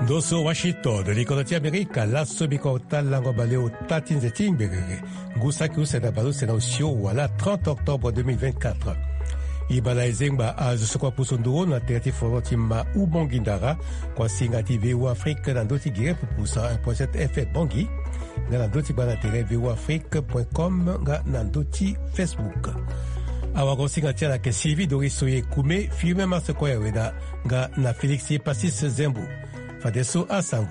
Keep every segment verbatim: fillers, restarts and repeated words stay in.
Doso Washington, ricordi America, la sobiko talango baleo tatin zeting begere. Gusaki usena balu sena usio wala trente octobre deux mille vingt-quatre. Ibala ezengba az sokwa pusonduro na terti foroti ma u bongindara kwa singati V O Afrique na doti gire pupusa un point sept F bongi na doti bana tere V O Afrique point com na doti Facebook. Awago singati la ke Sylvie Doris Soye Kume filme masekoya weda nga na Felix Passis Zembu. Fadeso Asangu.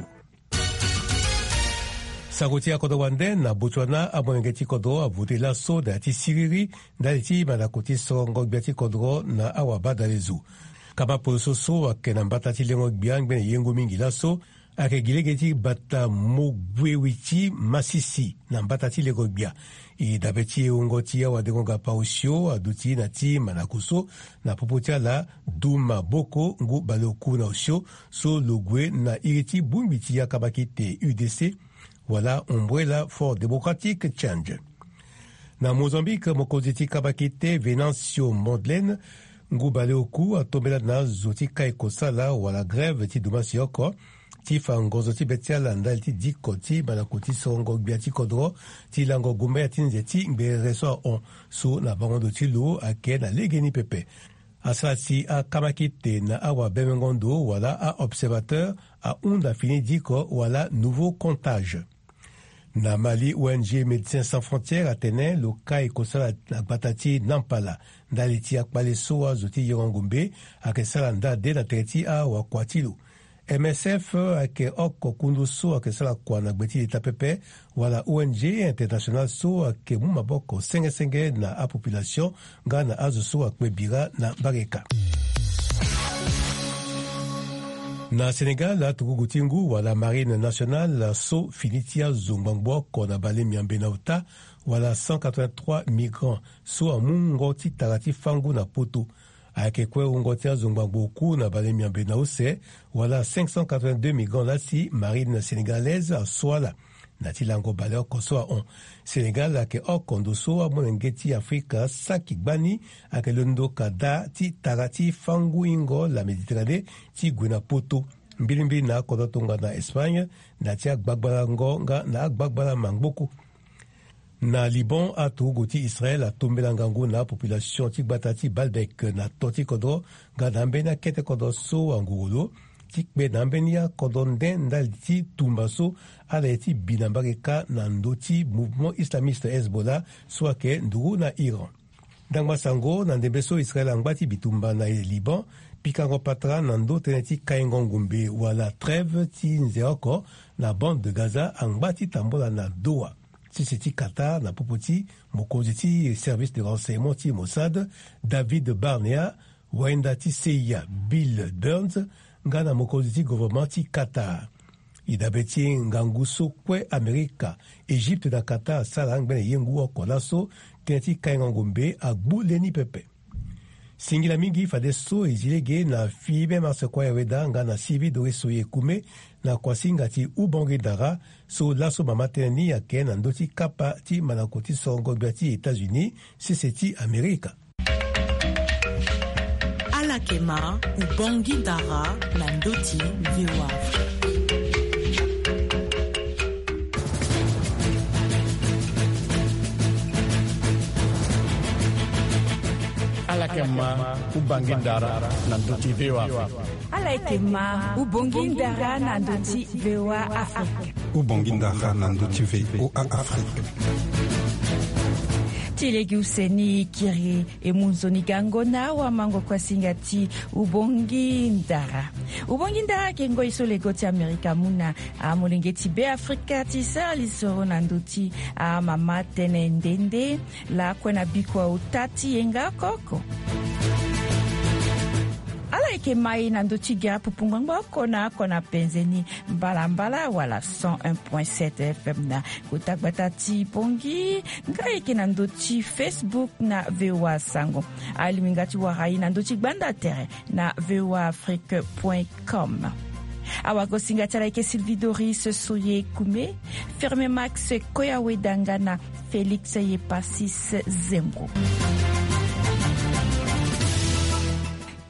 Sagoti ya kodo wande na Botswana abonengeti kodo avuti la so da ti siriri da ti manakoti songo biati kodo na awabada lezu. Kama poloso so wake na mbata ti lengo biang bene yengo mingi la so ake gilegeti bata mogwewichi masisi na mbata ti lengo bia. I dabeti ungoti ya wadengonga pausio aduti na ti manakuso na popotia la duma boko ngu baloku na usio so logwe na iriti bumbiti ya kabakite U D C wala umbrella for democratic change. Na Mozambique mokoziti kabakite Venancio Mondlane ngu baloku atombela na zoti kaikosala wala greve ti duma sioko ti fangozo ti betia landa ti diko ti banakoti songo biati kodro ti lango gumba ya tinze ti mbe reso on so na bangondo ti lo ake na legeni pepe. Asala si a kamakite na awa bemengondo wala a observateur a onda fini diko wala nouveau comptage. Na Mali, O N G Médecins Sans Frontières atene lo kai kosala na batati nampala ndali ti akpale so a zoti yorongombe ake sala ndade na tereti a wakwatilo. M S F ake oko kundu so ake sala kwa na gbeti lita pepe wala O N G international so ake mumaboko senge senge na a population nga na azo so akwe bira na bareka. Na Sénégal, la Tugugutingu wala marine nationale la so finitia zongbangbo kona bale miambe na uta wala cent quatre-vingt-trois migrants so amungoti tarati fangu na poto. Ake kwe ungotia zongbangbo ku na bale miambe na use wala cinq cent quatre-vingt-deux migrants la si marine sénégalaise a soala. Nati lango bale oko soa on. Sénégal ake okondo soa monengeti Afrika saki gbani ake londo kada ti tarati fangu ingo la Méditerranée ti gwena poto. Mbilimbili na kodotonga na Espagne na ti agbagbala ngonga na agbagbala mangboko. Na Liban atu goti Israël a tombela ngangu na population ti batati Baalbek na toti kodro ga nambe na kete kodro so angurolo tikbe nambenia kodonde ndal ti tumbaso ala ti binambareka na ndoti mouvement islamiste Hezbollah swake nduru na Iran. Dangma sango na ndembeso Israël angbati bitumba na Liban pikango patra na ndo teneti kaingo ngumbe wala trêve ti nzeoko na bande de Gaza angbati tambola na Doha. Sisiti Qatar na popoti mokonzi ti service de renseignement ti Mossad David Barnea wenda ti C I A Bill Burns nga na mokonzi ti gouvernement ti Qatar. Idabe ti ngangu so kue Amerika Egypte na Qatar sala ngbene yengu oko na so teneti kaingo ngumbe agbu leni pepe. Singila mingi fade so ezilege na fibe masekwa weda nga na Sylvie Doris Soye Kume na kwasinga ti ubongi dara so laso mamateni yake na ndoti kapa ti manakoti songo biati États-Unis sese ti Amerika. Alakema ubongi dara na ndoti V O A. Alakema ubangindara na ndoti V O A. Alakema ubongindara na ndoti V O A Afrique. Ubongindara na ndoti V O A Afrique. Tilegi useni kiri emunzoni gangona wa mango kwa singati ubongindara. Ubongindara kengo iso legoti Amerika muna a molengeti be Afrika ti sali soro na ndoti a mama tene ndende la kwena bikwa utati yenga koko. Alaike mai na ndoti gira pupungwa kona kona penzeni mbala mbala wala cent un point sept F M na kutagbata ti pongi ngaike na ndoti Facebook na V O A Sango alimingati warai na ndoti gbanda tere na V O A Afrique point com. Awako singatara ike Sylvie Doris Soye Kume Ferme Max Koyawe Dangana Félix Yepassis Zemgo.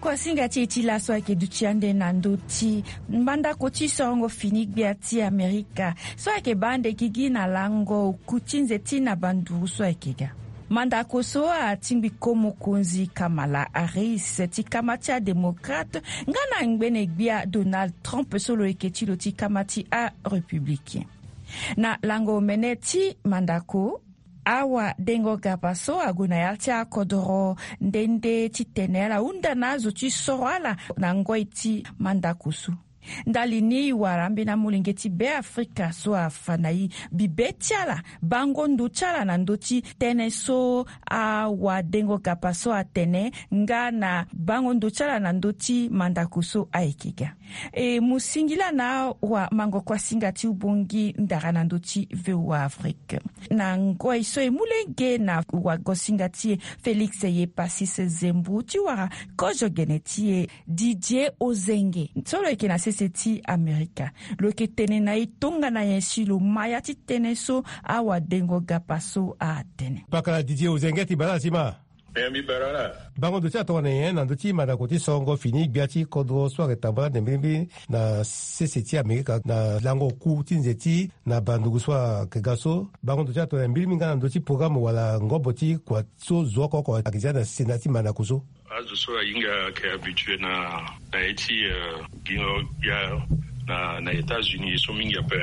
kwa singa ti iti laso ayeke duti ande na ndö ti mbandako ti songo fini gbia ti amerika so ayeke ba ande gi gi na lango uku ti nze ti na banduru so ayeke ga mandako so atingbi komo konzi Kamala Harris ti kama ti adémocrate nga na ngbene gbia Donald Trump so lo yeke ti lo ti kama ti arépublicain na lango mene ti mandako awa dengo gaba so aguna ya ti akodro ndende ti tene ala hunda na azo ti soro ala na ngoi ti mandako so ndali ni wara mbena mulenge ti be Afrika so afana ye bibe ti ala bango ndu ti ala na ndö ti tënë so awa dengo gaba so atene nga na bango ndu ti ala na ndö ti mandako so ayeke ga e mu singila na wa mango kwa singa ti ubongi ndara na ndö ti V O A Afrique na ngoi so e mulenge na wa go singa ti Félix ye Pasis Zembu ti wara kojo gene ti e Didier Ozenge so lo yeke na sese ti amerika lo yeke tene na ye tongana ye si lo maya ti tënë so awa dengo gapa so atene pakala Didier Ozenge ti bara ti ma e mi bara la bango ndö ti atongana ye na ndö ti mandako ti songo fini gbia ti kodro so ayeke tambara na mbeni na sese ti amerika na lango ku ti nze ti na bandugu so ayeke ga so bango ndö ti atongana mbeni nga na ndö ti programme wala ngombo ti kua so zo oko ayeke zia na sena ti mandako so azo so ahinga ayeke habitue na na ye ti uh, gingo ya na na États-Unis so mingi ape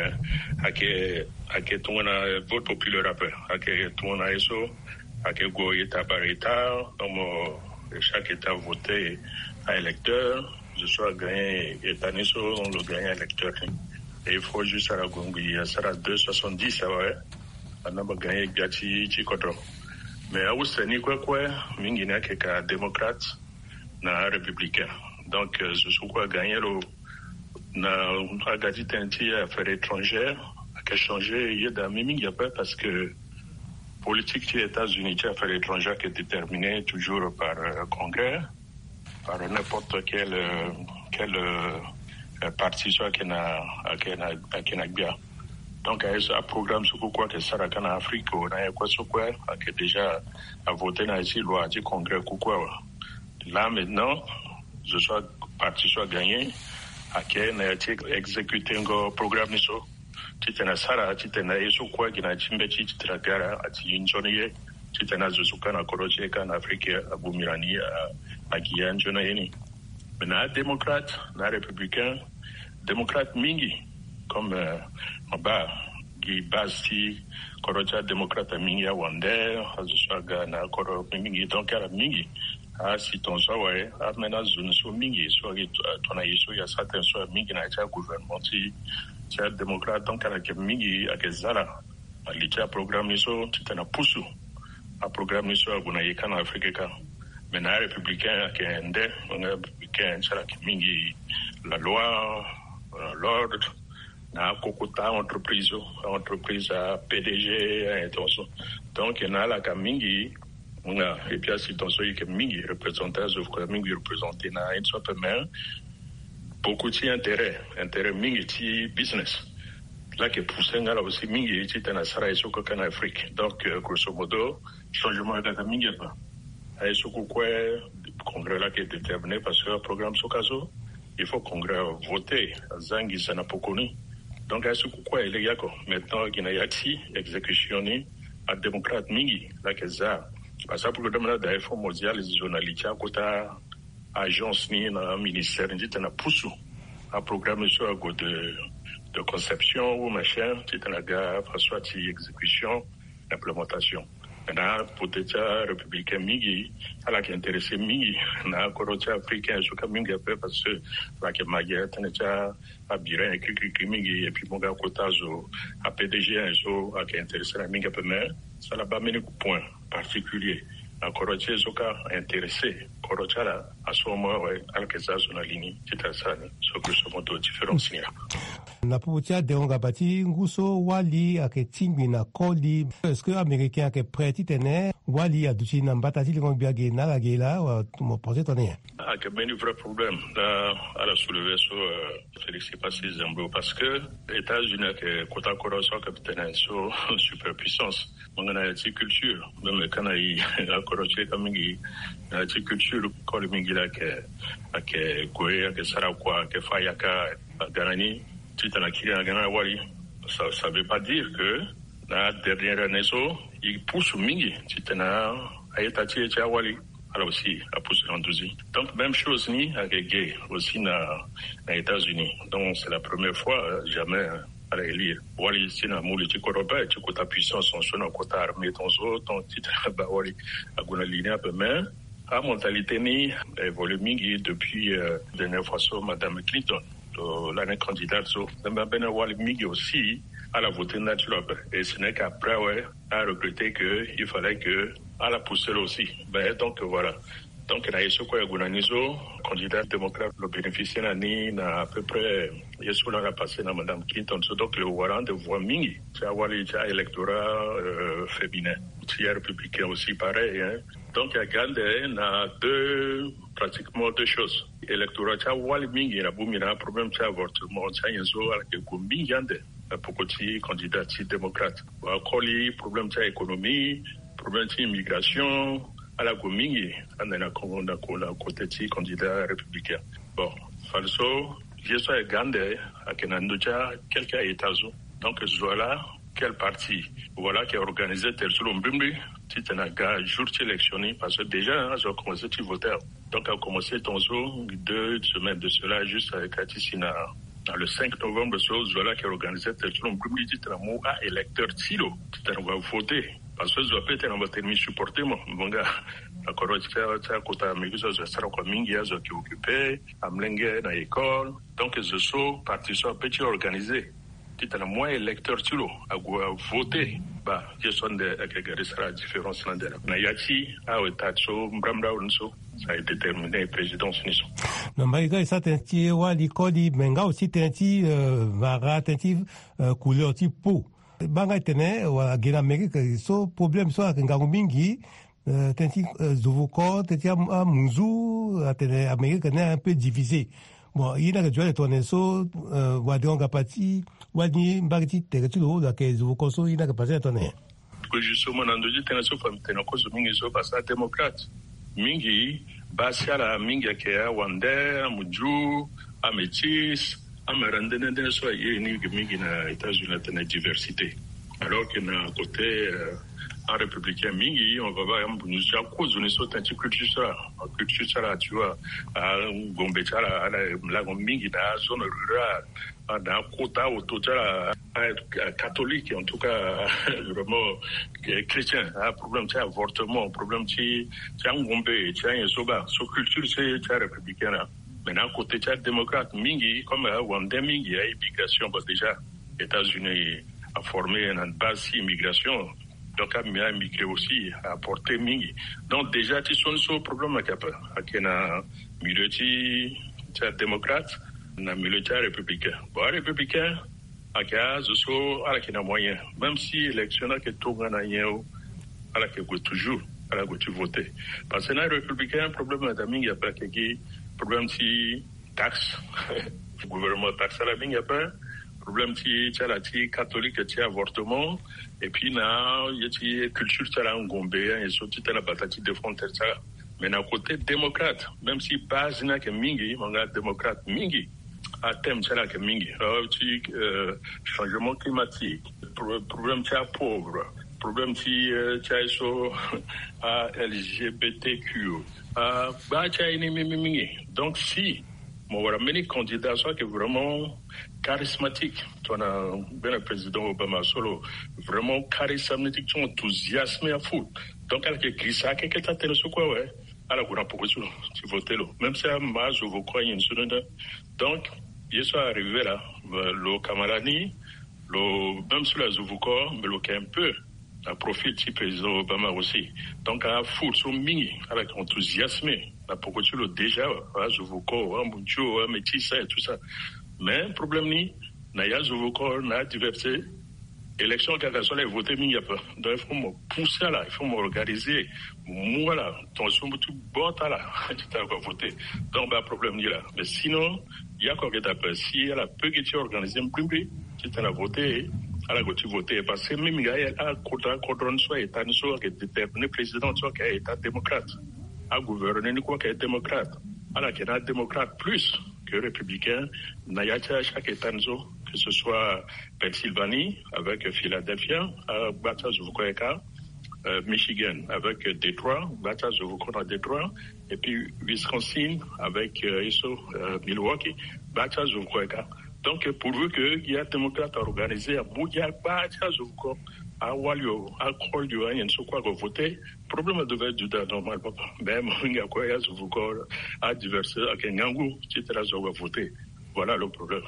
ayeke ayeke tongana vote populaire ape ayeke tongana ye so ayeke go état par état donc chaque état voté à électeur je sois gagné état ni so on le gagne électeur et il faut juste à la gongui ça sera deux soixante-dix ça ouais on a gagné gbia ti ti kodro mais awuseni kwekwe mingi ni ayeke ka démocrate na républicain donc je suis quoi gagné lo na aga ti tënë ti affaires étrangères ayeke changé ye dami mingi ape parce que politique des États-Unis ti affaires étrangères qui est déterminée toujours par euh, congrès par n'importe quel euh, quel euh, parti soit qui na ayeke na ayeke na gbia donc aye so aprogramme so kukua yeke sara ka na afrique o na ye kue so kue ayeke déjà avoté na ye ti loi ti congrès kukua là maintenant je sois parti soit gagné ayeke na ye ti exécuté ngo programme ni so ti tene sara ti tene ye so kue gi na ti mbe ti ti tene gara ati nzoni ye ti tene azo so ka na kodro ti e ka na afrique abumi na ni ayeke ya nzoni ye ni me na adémocrate na républicain démocrate mingi comme euh, ba gi base ti kodro ti adémocrate mingi awande azo so aga na kodro mingi donc ala mingi asi tonso awe amena zone so mingi so ayeke tongana ye so ya certains so mingi na ye ti agouvernement ti ti adémocrate donc ala yeke mingi ayeke zala ali ti aprogramme ni so ti tene apusu aprogramme ni so ague na ye ka na afrique ka me na républicain ayeke nde nga républicain ti ala yeke mingi la loi euh, l'ordre na akokota entreprise o entreprise a P D G a tonso donc na ala yaka mingi nga et puis asi tonso yeke mingi représenté azo ko mingi représenté na une sorte même beaucoup ti intérêt intérêt mingi ti business là que poussé nga là aussi mingi ti tene sara ye so ka na Afrique donc euh, grosso modo changement de mingi pa ay so ko kue congrès là qui est déterminé parce que le programme so kazo il faut congrès voter zangi sana pokoni donc ay so ko kue ile yako maintenant gina yati exécution ni a démocrate mingi là que ça parce que pour le domaine de l'Info mondial les journalistes à côté agence ni na ministère ni tena pusu a programme sur à de de conception ou machin ti tena ga soit ti exécution implémentation na peut-être républicain mingi ala qui intéressé mingi na koroti africain so ka mingi ape parce que la ke magia tena cha abira ekiki mingi et puis mon gars kotazo a P D G so a qui intéressé na mingi ape mais ça la ba meni point particulier na koroti so ka intéressé koroti ala à ce moment ouais alkeza so na ligne tita sana so que so moto différence na puputia de onga bati nguso wali ake tingwi na koli est-ce que américain ake prêt tene wali aduchi na mbata ti lingo biage na la gela wa mo poser tonne ah que ben vrai problème là à la soulever so Félix Pasis Zembu parce que les États-Unis que kota koroso capitaine so superpuissance mongana ya culture même kana yi akoroche kamingi ya culture ko mingi là que que Goé que Sarakwa que Fayaka Ganani tu t'en as qui a gagné Wali ça ça veut pas dire que la dernière année ça il pousse mingi tu t'en as ayetati et Wali alors aussi à pousser en douzième. Donc même chose ni avec gay aussi na na États-Unis. Donc c'est la première fois jamais à élire. Wali si na mouli ti koroba ti kota puissance on sona kota armée ton zo ton titre ba wali aguna ligne peu mais a mentalité ni évolue mingi depuis euh, dernière fois so madame Clinton l'année candidate so même ben wali mingi aussi à la voter naturelle et ce n'est qu'après ouais a regretté que il fallait que à la pousser aussi. Ben, donc voilà. Donc na yeso ko yagunanizo candidat démocrate le bénéficiaire nani na à peu près yeso la passé na madame Clinton so donc le warrant de voix mingi ça wali ça électorat euh, féminin c'est républicain aussi pareil hein. Donc il y a gardé na deux pratiquement deux choses électorat ça wali mingi na bumi na problème ça avortement ça yeso ala ke ko mingi ande pour que candidat démocrate wa koli problème ça économie problème d'immigration à la Gomingi, on a un côté de candidat républicain. Bon, falso, je suis gandé à Kenandoja, quelques États-Unis. Donc, voilà, quel parti, voilà, qui a organisé tel sur l'Ombimbi, si tu n'as jour d'élection, parce que déjà, ils ont commencé à voter. Donc, on a commencé ton jour, deux semaines de cela, juste avec Katisina. Dans le cinq novembre, voilà, qui a organisé tel sur l'Ombimbi, tu as un électeur Tilo, tu as voté. Parce que je dois peut-être en termes supporter moi mon gars d'accord tu as côté américain je serai comme mingi je qui occupé amlenge dans l'école donc je suis parti sur petit organisé tu as moins électeur tu lo à voter bah je suis de agréger ça différence là dedans na yati a etacho mbramda unso ça a été déterminé présidence niso non mais gars ça tenti wa likoli menga aussi tenti mara tenti couleur type peau banga tene wa gena Amerika so problem so ngangu mingi tenti zovoko tenti a munzu atene Amerika ne un peu divisé bon il a que joie tourner so wa donga parti wa ni mbagiti te tu lo da ke zovoko so il a que passer tourner que justement dans deux tene so fam tene ko so mingi so passa démocrate mingi basiala mingi ke ya wande muju ametis amarandene de so ye ni mingi na États-Unis tene diversité alors que na côté euh, en républicain mingi on va voir nous à cause on est sur un culture ça culture ça tu vois à Gombe ça la la mingi na zone rurale dans quota auto ça catholique en tout cas vraiment chrétien un problème c'est avortement problème c'est c'est en Gombe c'est en Soba so culture c'est c'est républicain là maintenant côté c'est démocrate mingi comme Wanda mingi a immigration parce déjà États-Unis a formé une base immigration donc a migré aussi a apporté mingi donc déjà tu son so problème à cap à na milieu ti démocrate na milieu républicain bon républicain à cas so à la moyen même si élection que tout gana yeo à la que toujours à la que tu voter parce que na républicain problème à mingi a pas que problème si taxe gouvernement taxe à la mingi a pas problème ti tala ti catholique ti avortement et puis na yeti culture tala ngombe et surtout tala batati de frontière tala mais na côté démocrate même si pas na que mingi manga démocrate mingi à thème tala que mingi ti changement climatique problème ti pauvre problème ti ti so L G B T Q ah ba ti ni mingi donc si mon voilà many candidats soit que vraiment charismatique. Tu as bien le président Obama solo vraiment charismatique, tu enthousiasme à fou. Donc elle qui écrit ça, quelqu'un t'a télé sur quoi ouais. Alors on a pour tu tu votes là. Même si à ma je vous crois une seconde. Donc il soit arrivé là le Kamalani, le même sur la Zouvuko, mais le qui un peu à profit du président Obama aussi. Donc à fou sur mini avec enthousiasme. La pourquoi tu le déjà à Zouvuko, à Muncho, à Métis et tout ça. Mais le problème ni na ya Zouvuko na diversité élection quelque soit les voter mi y a pas. Donc il faut me pousser là, il faut me organiser. Moi là, ton son tout bon là, tu t'as pas voter. Donc bah problème ni là. Mais sinon, il y a quoi que t'as pas si elle a peu que tu organiser un plus tu t'as voté à la que tu voter parce que même il y a un quota quadron soit état soit que déterminé président soit qui est état démocrate. à gouverner quoi qu'un démocrate. Alors qu'il y a un démocrate plus que républicain, Nayacha chaque État, que ce soit Pennsylvanie avec Philadelphia, à Bata Zuvukoeka, euh, Michigan avec Détroit, Bata Zuvukoeka Détroit, et puis Wisconsin avec euh, Iso, euh, Milwaukee, Bata Zuvukoeka. Donc, pourvu qu'il y ait un démocrate organisé à Bouya, Bata Zuvukoeka, à Walio, à Kolio, il y a un quoi voter. Problème de être du normal, papa. Même, il y a quoi, il y a Zuvukoeka, à divers, à Kenyangou, et cetera, voter. Voilà le problème.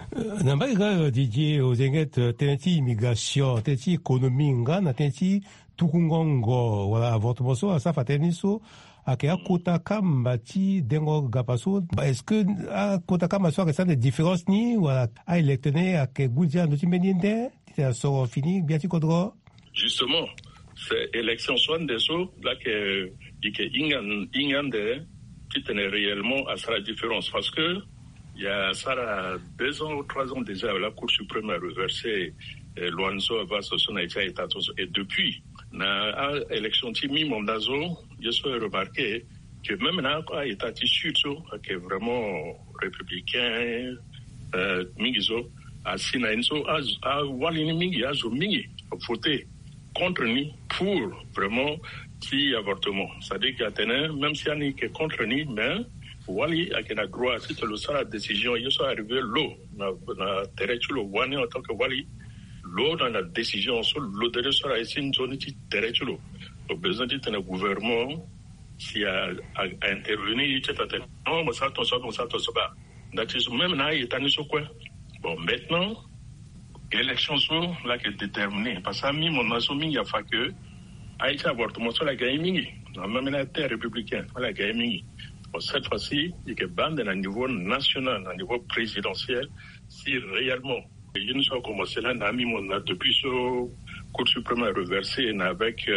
Nambaga Didier Ozenget teneti immigration, teneti économie ngana teneti tukungongo wala avortement so asa fateniso ake akota kamba ti dengo gapaso. Est-ce que akota kamba so ake des différences ni wala a électionné ake gudja ndoti meninde ti so fini bien ti kodro? Justement, c'est élection soit des so là que que ingan ingande qui tenait réellement à sa différence parce que il y a ça deux ans ou trois ans déjà, la Cour suprême a reversé eh, Luanzo Abasso son état et depuis na élection timi mondazo, je suis remarqué que même na état tissu qui est vraiment républicain euh, mingizo a sinainzo a walini mingi a zo mingi voté contre ni pour vraiment ti avortement. C'est-à-dire qu'il y a tenu même si on est contre ni mais Wali a le droit, si tu le sais, la décision, il est arrivé l'eau, na territoire, Wani en tant que Wali, l'eau dans la décision, sur l'eau de sera ici une zone qui territoire. Au besoin d'un gouvernement, qui a intervenu, il a dit, non, mais ça, ça, ça, ça, ça. Même là, il est allé sur quoi? Bon, maintenant, l'élection, là, qui est déterminée, parce que mi, mon nation, il y a fait que, Aïcha avortement, sur la gaming, même la terre républicaine, la gaming. Cette fois-ci, il y a bande à niveau national, à niveau présidentiel, si réellement, je ne sais pas comment c'est là, depuis ce Cour suprême a reversé avec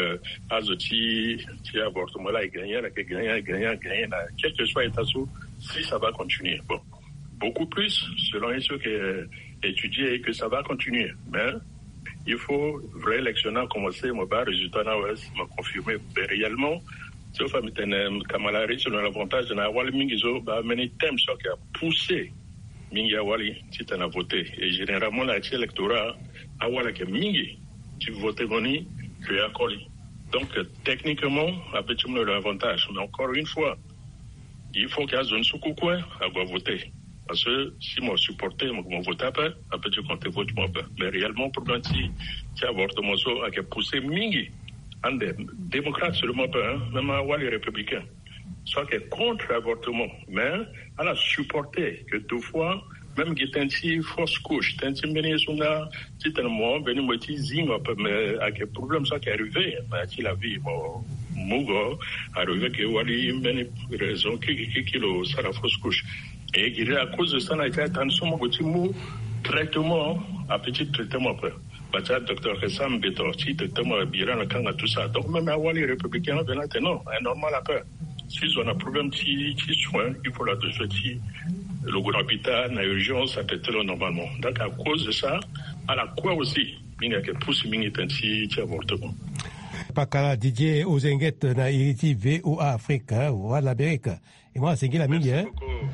Azoti, qui a avortement là, il gagne, il gagne, il gagne, il gagne, quel que soit l'état sous, si ça va continuer. Bon, beaucoup plus, selon ceux qui étudient, et que ça va continuer. Mais il faut réélectionner, commencer, mon bas résultat, m'a confirmé réellement. Sauf à mettre Kamala Harris sur l'avantage de Nawali Mingizo, bah, many thèmes sont qui a poussé Mingi Awali, si tu as voté. Et généralement, la électorat, Awali qui Mingi, tu votes Moni, tu es accolé. Donc, techniquement, après, tu me l'avantage. Mais encore une fois, il faut qu'il y ait une zone sous coucou, à quoi voter. Parce que si moi supporté, moi vote après, après tu comptes vote moi pas. Mais réellement, pour quand tu as avortement, à qui a poussé Mingi. Un des démocrates seulement pas, hein, même à les républicains, soit qui est contre l'avortement, mais elle a supporté que deux fois, même qui est un petit fausse couche, un petit mené sur la, c'est un moment, venu me dire, zing, mais à quel problème ça qui est arrivé, mais qui la vie, bon, Mougo, arrivé que Wali, mené raison, qui, qui, qui, le, ça la fausse couche. Et qui, à cause de ça, on a été attention, mon petit mot, traitement, à petit traitement après. Parce que le docteur Kessam Betorti, le docteur Biran, le Kanga, tout ça. Donc, même à les républicains, non, c'est normal après. Si on a un problème de soins, il faut la doser. Le grand hôpital, l'urgence, ça peut être normalement. Donc, à cause de ça, à la quoi aussi, il y a que pousse, il y a un petit avortement. Pakala Didier Ozenget na iriti V O A Afrique, ou à l'Amérique. Et moi, c'est qui la mini, hein?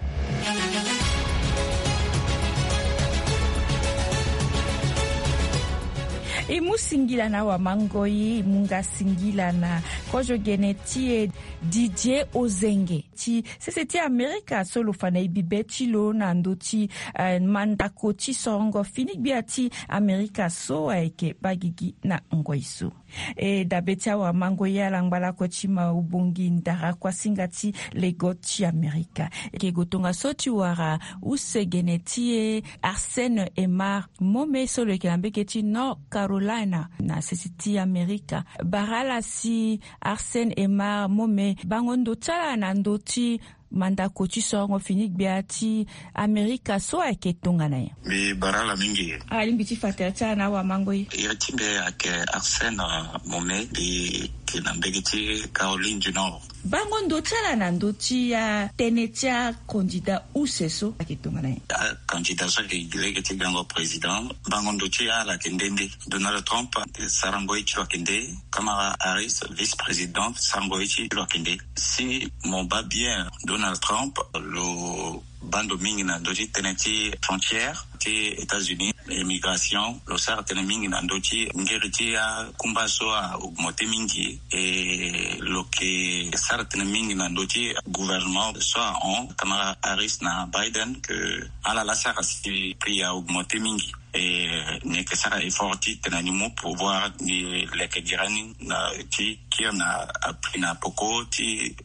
E musingila na wa mangoi munga singila na kojo geneti D J Ozenge ti sese Amerika solo fana ibibeti lo na ndoti uh, mandako ti songo finik biati Amerika so eke bagigi na ngoisu e dabetia wa mangoi ala ngbala ko ti ma ubongi ndara kwa singati legoti Amerika ke gotonga soti wara use geneti e Arsène Emar mome solo ke ambeketi no Carolina na sesiti Amerika barala si Arsène Emar mome bangondo tala na ndoti manda kochi songo finik biati Amerika so ake tongana ya mi barala mingi ali mbiti fatata na wa mangoi yatimbe ake Arsène mome bi ke na mbegeti Caroline du Nord. Bango ndo tsala na ndo tia tenetia candidat useso akitongana. Candidat so ke gileke gango président bango ndo tia la kendende Donald Trump sarango ichi wakende Kamala Harris vice-président sarango ichi wakende. Si mon ba bien Donald Trump le bando mingi na ndoti teneti frontière ti États-Unis immigration lo sar tene mingi na ndoti ngeriti ya kumbaso a augmenter mingi et lo ke sar tene mingi na ndoti gouvernement soit on Kamala Harris na Biden que ala la sar si prix a augmenter mingi et ne que ça est fort tena ni mo pouvoir ni le ke girani na ti qui na appris na poko ti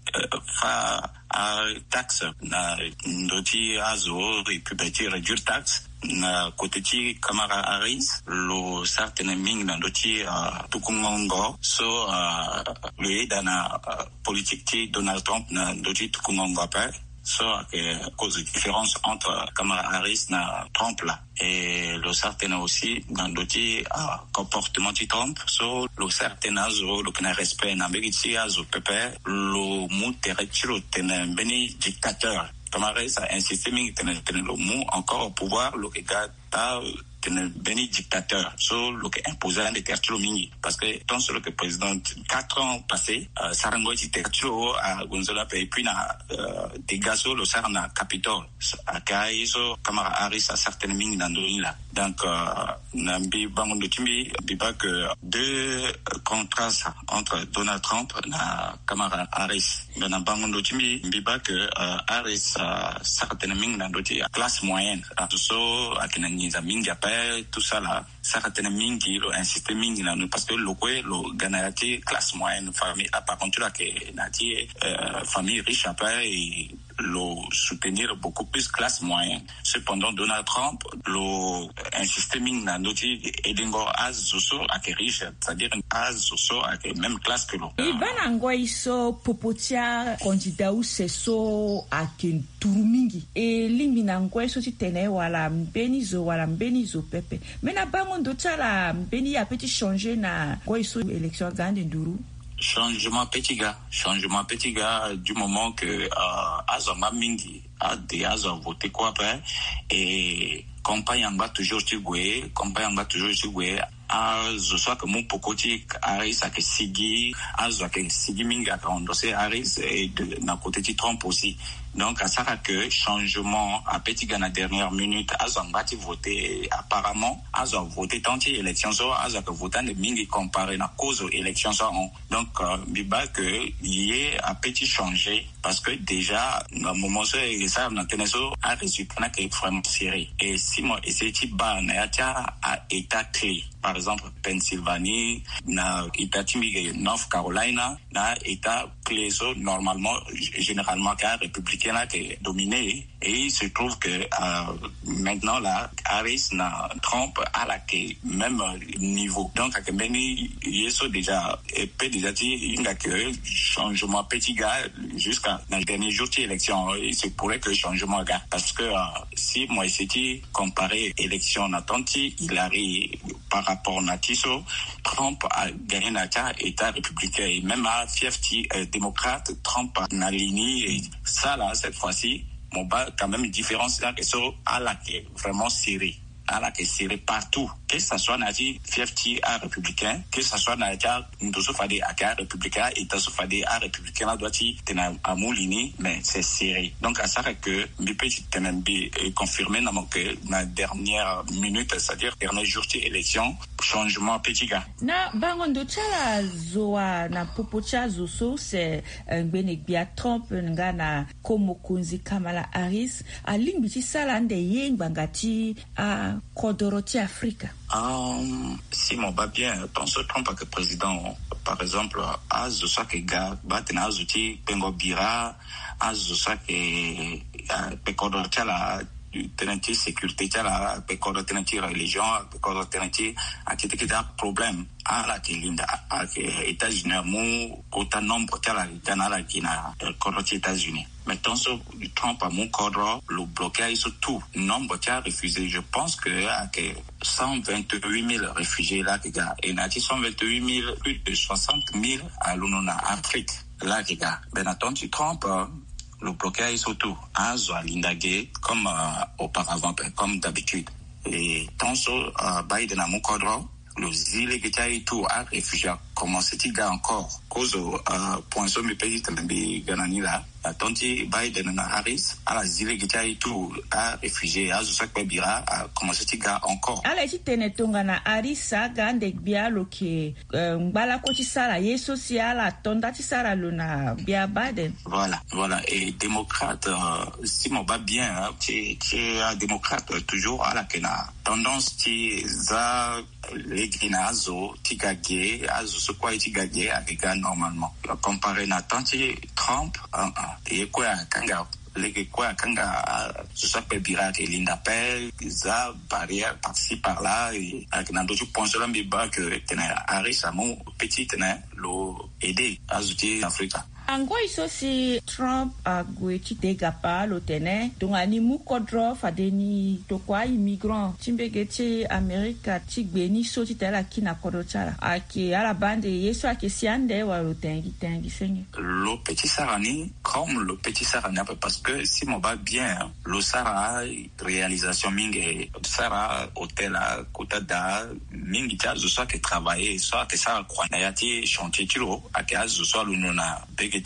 fa a taxe na ndoti azo république réduire taxe na côté ti Kamala Harris lo certaine ming na ndoti uh, tukungongo so uh, le dana uh, politique ti Donald Trump na ndoti tukungongo pa so que cause de différence entre Kamala Harris na Trump là et le certain aussi dans ndoti uh, comportement ti Trump so le certain azo le kana respect na begiti azo pepe lo mutere tiro tena beni dictateur Kamala Harris a insisté mais tena tena le mot encore au pouvoir le gars tena beni dictateur so le que imposant des tertilo mingi parce que tant sur le président quatre ans passé uh, sarango ti tertilo a Gonzalo et puis na uh, des gazo le sar na Capitole a kaiso Kamala Harris a certaines mingi dans là donc uh, na bi bango de timbi bi pas que deux contrastes entre Donald Trump na Kamala Harris na bango de timbi bi pas que uh, Harris a certaines mingi dans la classe moyenne so akina niza mingi tout ça là ça a mingi lo insisté mingi na parce que le quoi le ganati classe moyenne famille à par contre là que nati euh, famille riche après et le soutenir beaucoup plus classe moyenne cependant Donald Trump le insisté mingi na noti edingo az so ak riche c'est-à-dire az so ak même classe que l'on et banango iso popotia candidat ou seso ak turumingi et liminango iso ti tene wala mbenizo wala mbenizo pepe mais na bango ndo tsala mbeni a petit changer na ko iso élection gande nduru changement petit gars changement petit gars du moment que euh, azoma mingi a des azo voté quoi après et campagne en bas toujours tigwe campagne en bas toujours tigwe azo soit que mon pokoti Harris a que sigi azo que sigi minga quand dossier Harris et de na côté de Trump aussi donc à ça que changement à petit gars na dernière minute azo ngati voté apparemment azo voté tant élection so azo que votant de mingi comparé na cause élection so donc biba que lié à petit changer parce que déjà au moment ça et ça na teneso a résultat na que vraiment serré et si moi et c'est type ba na ya à état clé par exemple Pennsylvanie na état timide North Carolina na état clé so normalement généralement car républicain là qui est dominé et il se trouve que euh, maintenant là Harris na Trump à la même niveau donc à que meni yeso déjà et peut déjà dire il a que changement petit gars jusqu'à dans le dernier jour de l'élection il se pourrait que changement gars parce que euh, si moi c'était comparé élection natanti il arrive par rapport à Tiso Trump a gagné l'État état républicain et même à fifty euh, démocrate Trump n'a ligne et ça là cette fois-ci mon bas quand même une différence là que ça à la qui est vraiment serré à la qui est serré partout que ça soit nazi fifty à républicain que ça soit nazi nous sommes fadé à républicain et nous sommes fadé à républicain là doit être à Moulini mais c'est serré donc à ça que mes petits tenembi confirmé dans que la dernière minute c'est-à-dire dernier jour de élection changement petit gars na bangondo chala zoa na popocha zoso c'est benekbia Trump ngana komo kunzi Kamala Harris a limbiti sala nde yeng bangati a kodoroti Afrika. Um, si mon ba bien, pense Trump que président, par exemple, à ce que gars, batena azuti pengo bira, à ce que pekodortia la tenanti sécurité tala pe ko tenanti religion pe ko tenanti akite kita problem ala kilinda ak États-Unis mu kota nombre tala tanala kina ko États-Unis. Maintenant, Trump a mon cadre, le blocage sur tout. Nombre de réfugiés, je pense que avec cent vingt-huit mille réfugiés là, et il y a cent vingt-huit mille, plus de soixante mille à l'Afrique. Là, les gars. Ben, attendu Trump, le blocage sur tout. À Zoalindagé, comme euh, auparavant, comme d'habitude. Et tant que Biden a mon cadre, les illégaux et tout, à réfugiés, comment c'est-il gars encore? Cause, euh, point sur mes pays, t'as mis Ganani là. Tanti Biden na Harris à la zilégita et tout à réfugiés à Zosak Babira à commencer tiga encore. Ala iti tenetonga na Harris aga ndek bia loke mbala ko tisala yeso si ala tonda tisala luna bia Biden. Voilà, voilà. Et démocrate, euh, si mon va bien, tu es un démocrate toujours à la kena tendance ti za les grinazo tigagé à ce quoi tigagé avec gars normalement. Comparé na tanti Trump et quoi kanga les quoi kanga ce soit pas birate et l'indapel za barrière par-ci par-là et avec dans d'autres points là mais bas que tena Harris à mon petit tena lo aider à zouti Africa. Ango iso si Trump a gwechi tega pa lo tene dongani mu kodro fadeni to kwa immigrant timbegeti America tigbeni so titela kina kodo chala aki ala bande yeso aki siande wa lo tengi tengi sengi le petit sarani comme le petit sarani parce que si mon va bien le sara réalisation mingi sara hôtel à kotada mingi ta zo soit que travailler soit que ça kwa yati chantier tiro aki zo soit le nona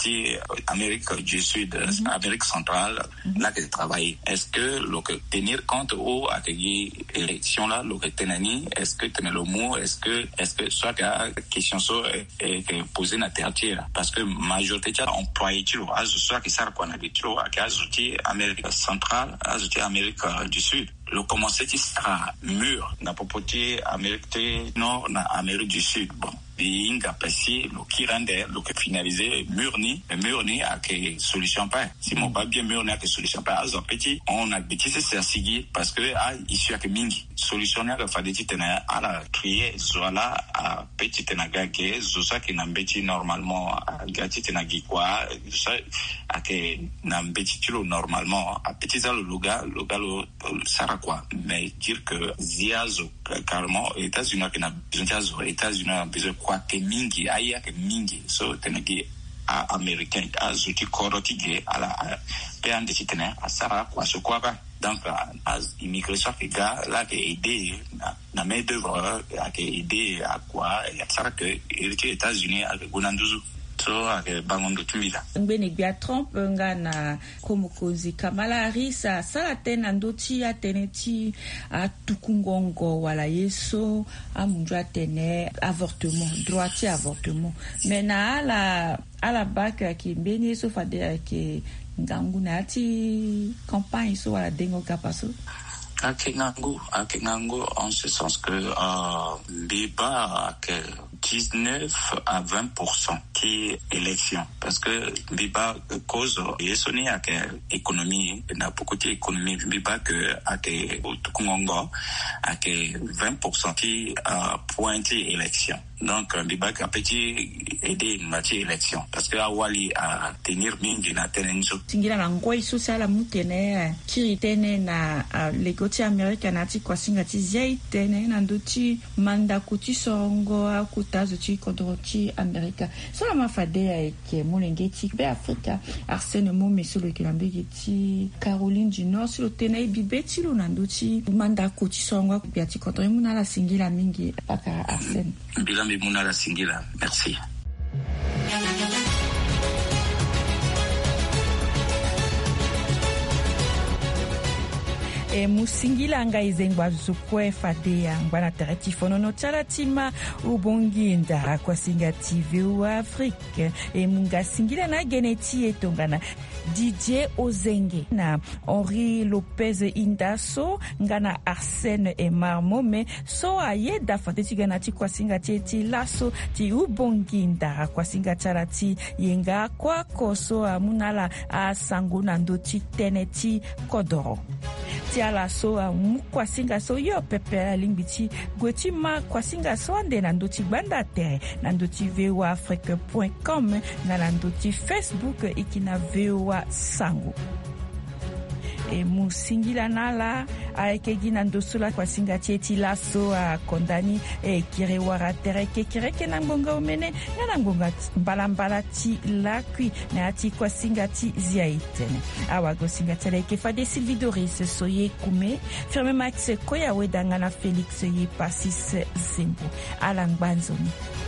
Amérique du Sud, mm-hmm. Amérique centrale, mm-hmm. là que travailler. Est-ce que le tenir compte au accueillir élection là, le tenani, est-ce que tenir le mot, est-ce que est-ce que soit la question soit est posée na terre parce que majorité de employés tu vois, soit que ça qu'on a dit tu vois, que ajouter Amérique centrale, ajouter Amérique du Sud. Le commencer qui sera mûr na popoté Amérique Nord na Amérique du Sud. Bon. Being apprécié, le qui rendait, le qui finalisé, murni, murni à que solution pas. Si mon pas bien murni à que solution pas, à petit, on a petit c'est signé parce que ah ici à que mingi solutionner à faire des titres à la crier, voilà à petit tenagage, zosa qui n'a petit normalement à gati tenagi quoi, ça à que n'a petit tilo normalement à petit ça le loga, loga le sara quoi, mais dire que ziazo carrément États-Unis qui n'a besoin de États-Unis a besoin quoi que mingi aya que mingi so tenagi à américain à zuti korotige à la péan de titene à sara quoi ce quoi pas donc à immigration que gars là que aider na main d'œuvre à que aider à quoi il y a ça que les États-Unis avec gonanduzu so ake bangondo tumila ngene bia Trump ngana komokozi Kamala Harris sala tena ndoti ya teneti a tukungongo wala yeso amunjwa tene avortement droit à avortement mais na ala ala baka ki mbeni so fade ke ngangu na ti campagne so wala dengo kapaso akengangu akengangu en ce sens que euh débat que dix-neuf à vingt pour cent qui est élection parce que biba cause yesoni à que économie n'a beaucoup d'économie biba que à que tukungongo à que vingt pour cent qui a pointé élection donc biba ka petit aider matière élection parce que awali à tenir mingi na tenenzo tingira na ngoi social mutene kiritene na legoti America na ti kwa singati zeitene na ndoti manda kuti songo akutazo ti kodroti America so la mafade ya ke molengeti be Afrika Arsène Momé solo ke lambegeti Caroline du Nord solo tene bibeti lo na ndoti manda kuti songo ku ti kodro muna la singila mingi paka Arsène bilambi muna la singila merci. E musingila nga izengwa zukwe fadea ngwana teretifono no chalatima ubonginda kwa singa T V wa Afrique e munga singila na geneti etongana D J Ozenge na Henri Lopez Indaso ngana Arsène et Marmome so ayeda fateti gana ti kwa singa ti laso ti ubonginda kwa singa charati yenga kwa koso amunala a sanguna ndoti teneti kodoro ti ala so mu kwasinga so yo pepe lingbiti gweti ma kwasinga so ande na ndoti gbanda tere na ndoti v o a afrique point com na na ndoti Facebook ikina V O A Sango. E musingila nala aekegi na ndosula kwa singa tieti laso a kondani e kire wara tere ke kire ke na ngonga umene na ngonga mbalambala ti lakwi na ati kwa singa ti ziaitene awago singa tere ke fade Sylvie Doris soye kume firme Max koya wedanga na Felix ye Passis Zembo alangbanzoni.